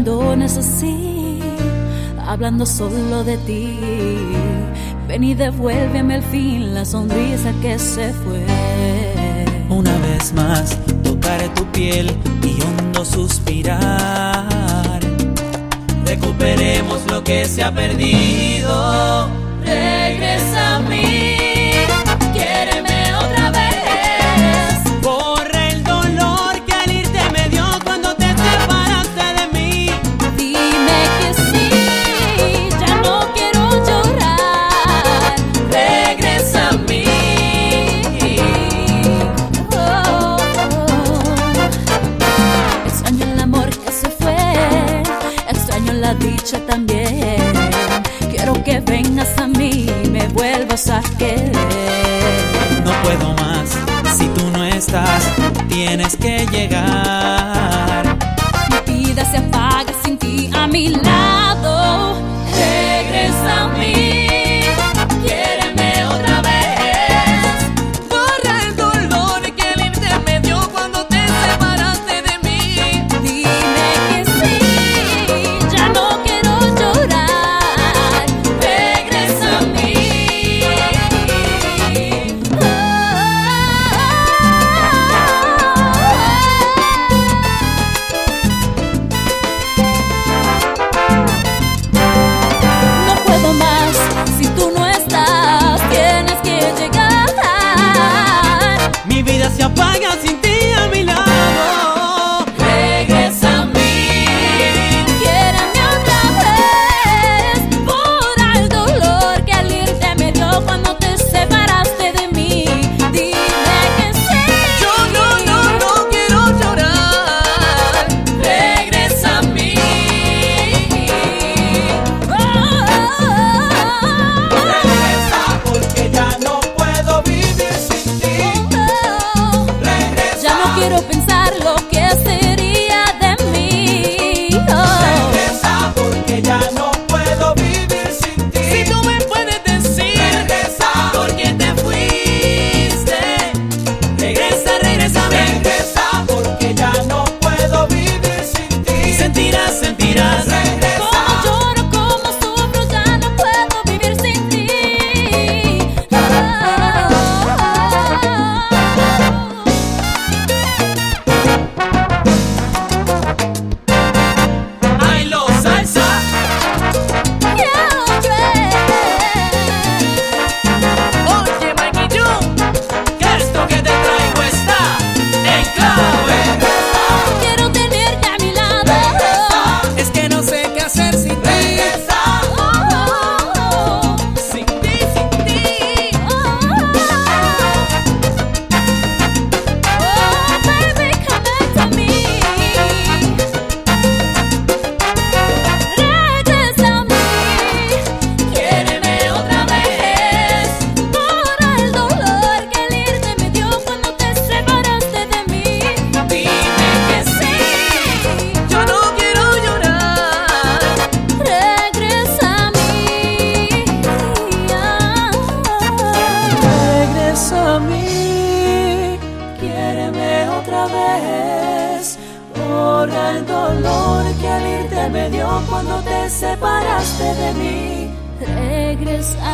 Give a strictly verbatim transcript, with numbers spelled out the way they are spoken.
abandones así, hablando solo de ti. Ven y devuélveme al fin la sonrisa que se fue. Una vez más tocaré tu piel y hondo suspirar. Recuperemos lo que se ha perdido. Regresa a mí, quiéreme otra vez. Borra el dolor que al irte me dio cuando te separaste de mí. Dime que sí, ya no quiero llorar. Regresa a mí. Oh, oh. Extraño el amor que se fue, extraño la dicha también. Quiero que vengas a mí y me vuelvas a querer. No puedo más, si tú no estás, tienes que llegar. Mi vida se apaga sin ti a mi lado. Regresa a mí, quiéreme otra vez. Borra el dolor que al irte me dio cuando te separaste de mí. Dime que sí, ya no quiero llorar. Regresa a mí. No puedo más, si tú no estás, tienes que llegar. Mi vida se apaga sin ti a mi lado. Regresa a mí, quiéreme otra vez. Borra el dolor que al irte me dio cuando te separaste de mí. Dime que sí. Yo no, no, no quiero llorar. Regresa a mí. Oh, oh, oh, oh. Regresa porque ya no puedo vivir sin ti. Oh, Regresa. ya no quiero pensar lo que sería de mí. Oh. Regresa porque ya no puedo vivir sin ti. Si tú me puedes decir, regresa porque te fuiste. Regresa, regresa, regresa porque ya no puedo vivir sin ti. Sentirás, sentirás. Como lloro, como sufro, ya no puedo vivir sin ti. Ay, lo salsa. Oye, Mikey Jun, que esto que te traigo está en clave. Quiero tenerte a mi lado. Es que no sé qué hacer sin ti. Oh, oh, oh, Sin ti, sin ti. oh. Oh, baby, connect to me. Regresa a mí, quiéreme otra vez. Borra el dolor que al irte me dio cuando te separaste de mí. Dime que sí, Yo no quiero llorar. regresa a mí. Regresa a mí. Quiéreme otra vez. Borra el dolor que al irte me dio cuando te separaste de mí. Regresa